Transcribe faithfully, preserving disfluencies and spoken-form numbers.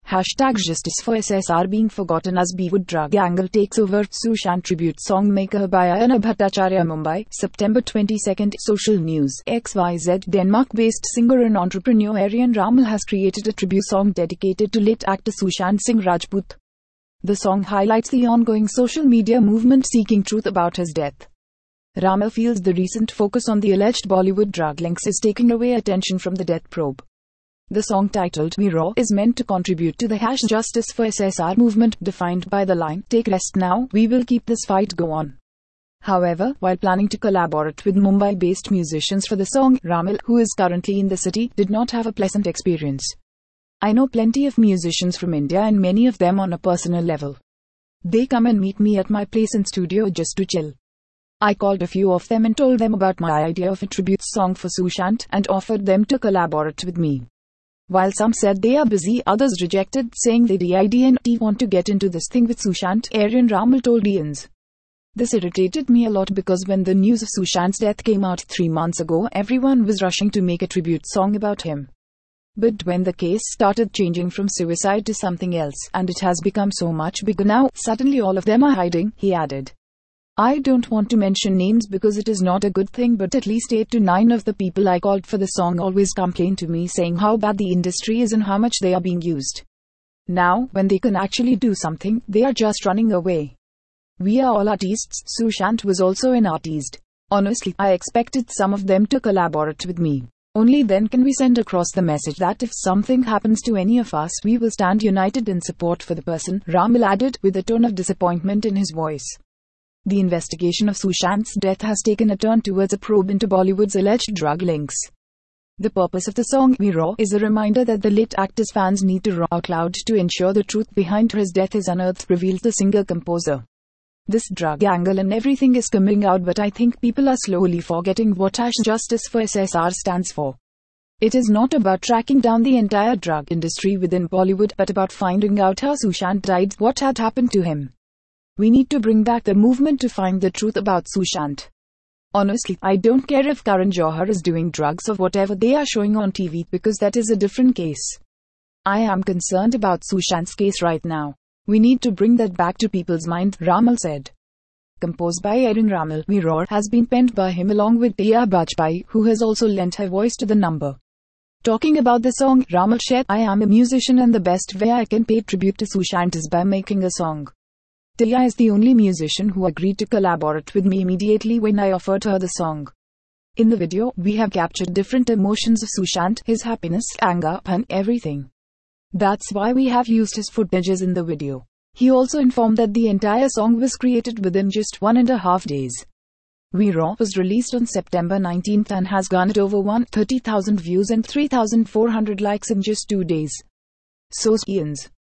Hashtag Justice for S S R being forgotten as Bollywood drug angle takes over. Sushant tribute song maker by Ayana Bhattacharya, Mumbai, September twenty-second. Social news. X Y Z Denmark-based singer and entrepreneur Aryan Ramal has created a tribute song dedicated to late actor Sushant Singh Rajput. The song highlights the ongoing social media movement seeking truth about his death. Ramal feels the recent focus on the alleged Bollywood drug links is taking away attention from the death probe. The song, titled Me Raw, is meant to contribute to the hash Justice for S S R movement, defined by the line, "Take rest now, we will keep this fight go on." However, while planning to collaborate with Mumbai-based musicians for the song, Ramal, who is currently in the city, did not have a pleasant experience. "I know plenty of musicians from India and many of them on a personal level. They come and meet me at my place in studio just to chill. I called a few of them and told them about my idea of a tribute song for Sushant and offered them to collaborate with me. While some said they are busy, others rejected, saying they didn't want to get into this thing with Sushant," Aryan Ramal told Ians. "This irritated me a lot because when the news of Sushant's death came out three months ago, everyone was rushing to make a tribute song about him. But when the case started changing from suicide to something else, and it has become so much bigger now, suddenly all of them are hiding," he added. "I don't want to mention names because it is not a good thing, but at least eight to nine of the people I called for the song always complain to me saying how bad the industry is and how much they are being used. Now, when they can actually do something, they are just running away. We are all artists." Sushant was also an artist. "Honestly, I expected some of them to collaborate with me. Only then can we send across the message that if something happens to any of us, we will stand united in support for the person," Ramal added, with a tone of disappointment in his voice. The investigation of Sushant's death has taken a turn towards a probe into Bollywood's alleged drug links. The purpose of the song, Me Raw, is a reminder that the late actor's fans need to roar out loud to ensure the truth behind his death is unearthed, revealed the singer-composer. "This drug angle and everything is coming out, but I think people are slowly forgetting what hash Justice for S S R stands for. It is not about tracking down the entire drug industry within Bollywood, but about finding out how Sushant died, what had happened to him. We need to bring back the movement to find the truth about Sushant. Honestly, I don't care if Karan Johar is doing drugs or whatever they are showing on T V, because that is a different case. I am concerned about Sushant's case right now. We need to bring that back to people's mind," Ramal said. Composed by Aryan Ramal, Me Raw has been penned by him along with Diya Bajpai, who has also lent her voice to the number. Talking about the song, Ramal shared, "I am a musician and the best way I can pay tribute to Sushant is by making a song. Diya is the only musician who agreed to collaborate with me immediately when I offered her the song. In the video, we have captured different emotions of Sushant, his happiness, anger, and everything. That's why we have used his footages in the video." He also informed that the entire song was created within just one and a half days. Me Raw was released on September nineteenth and has garnered over one hundred thirty thousand views and three thousand four hundred likes in just two days. Source: Ians.